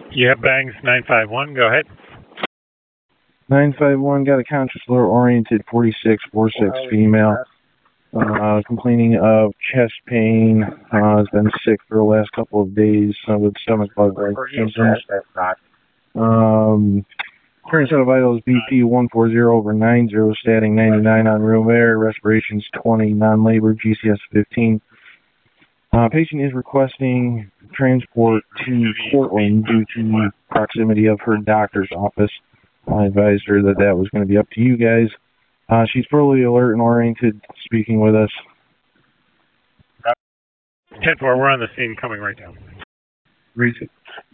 Yeah, Bangs 951. Go ahead. 951, got a conscious lower-oriented 4646 female. Complaining of chest pain. Has been sick for the last couple of days with stomach bug-like symptoms. Current set of vitals BP 140/90, stating 99 on room air, respirations 20, non-labor, GCS 15. Patient is requesting transport to Portland due to proximity of her doctor's office. I advised her that that was going to be up to you guys. She's fully alert and oriented, speaking with us. 10-4, we're on the scene, coming right down. Read it.